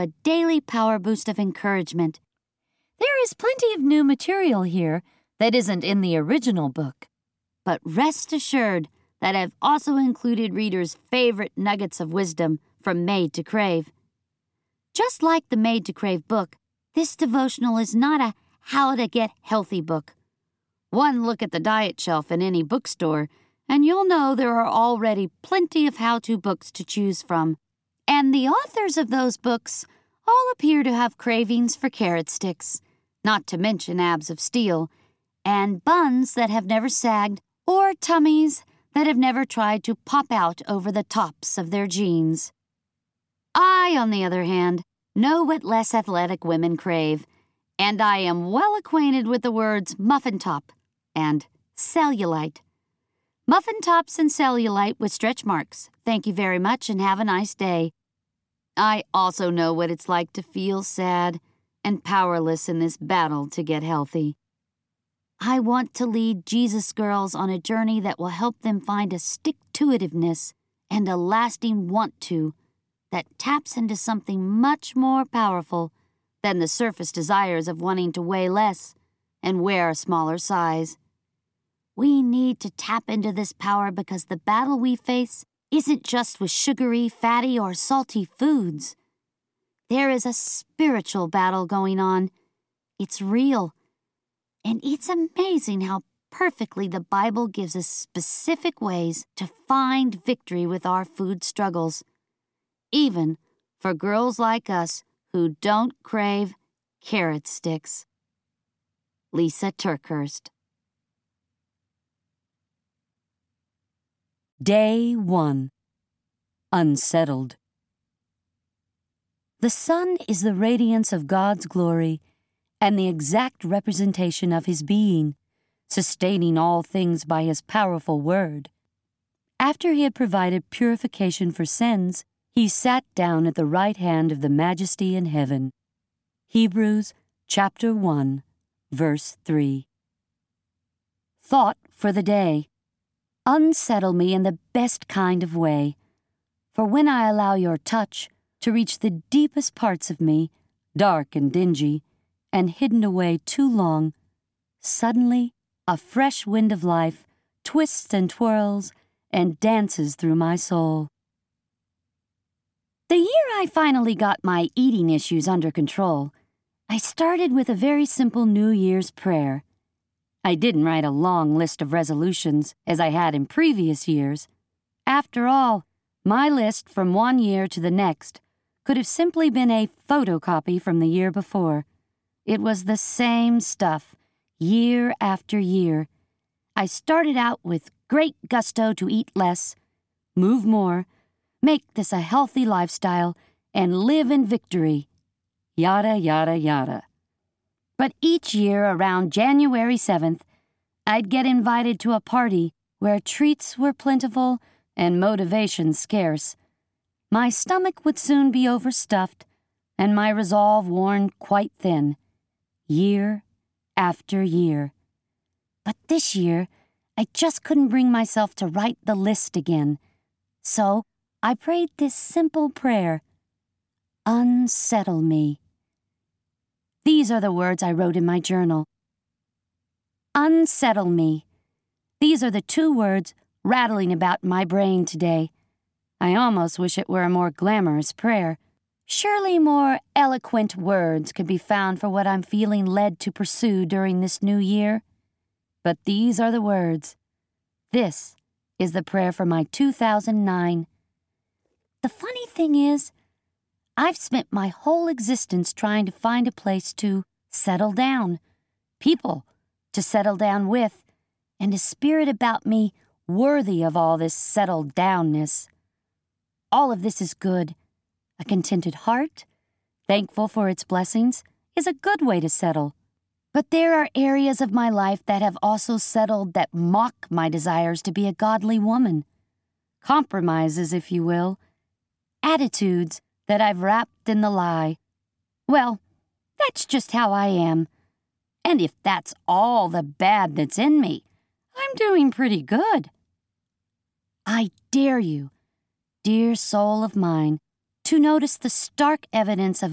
a daily power boost of encouragement. There is plenty of new material here that isn't in the original book, but rest assured that I've also included readers' favorite nuggets of wisdom from Made to Crave. Just like the Made to Crave book, this devotional is not a how to get healthy book. One look at the diet shelf in any bookstore, and you'll know there are already plenty of how-to books to choose from. And the authors of those books all appear to have cravings for carrot sticks, not to mention abs of steel, and buns that have never sagged, or tummies that have never tried to pop out over the tops of their jeans. I, on the other hand, know what less athletic women crave, and I am well acquainted with the words muffin top and cellulite. Muffin tops and cellulite with stretch marks. Thank you very much and have a nice day. I also know what it's like to feel sad and powerless in this battle to get healthy. I want to lead Jesus girls on a journey that will help them find a stick-to-itiveness and a lasting want-to that taps into something much more powerful than the surface desires of wanting to weigh less and wear a smaller size. We need to tap into this power because the battle we face isn't just with sugary, fatty, or salty foods. There is a spiritual battle going on. It's real. And it's amazing how perfectly the Bible gives us specific ways to find victory with our food struggles, even for girls like us who don't crave carrot sticks. Lisa TerKeurst. Day 1. Unsettled. The sun is the radiance of God's glory and the exact representation of His being, sustaining all things by His powerful word. After He had provided purification for sins, He sat down at the right hand of the Majesty in heaven. Hebrews chapter 1, verse 3. Thought for the day. Unsettle me in the best kind of way, for when I allow your touch to reach the deepest parts of me, dark and dingy, and hidden away too long, suddenly a fresh wind of life twists and twirls and dances through my soul. The year I finally got my eating issues under control, I started with a very simple New Year's prayer. I didn't write a long list of resolutions as I had in previous years. After all, my list from one year to the next could have simply been a photocopy from the year before. It was the same stuff, year after year. I started out with great gusto to eat less, move more, make this a healthy lifestyle, and live in victory. Yada, yada, yada. But each year around January 7th, I'd get invited to a party where treats were plentiful and motivation scarce. My stomach would soon be overstuffed, and my resolve worn quite thin, year after year. But this year, I just couldn't bring myself to write the list again. So I prayed this simple prayer: unsettle me. These are the words I wrote in my journal. Unsettle me. These are the two words rattling about my brain today. I almost wish it were a more glamorous prayer. Surely more eloquent words could be found for what I'm feeling led to pursue during this new year. But these are the words. This is the prayer for my 2009. The funny thing is, I've spent my whole existence trying to find a place to settle down, people to settle down with, and a spirit about me worthy of all this settled downness. All of this is good. A contented heart, thankful for its blessings, is a good way to settle. But there are areas of my life that have also settled that mock my desires to be a godly woman. Compromises, if you will. Attitudes that I've wrapped in the lie. Well, that's just how I am. And if that's all the bad that's in me, I'm doing pretty good. I dare you, dear soul of mine, to notice the stark evidence of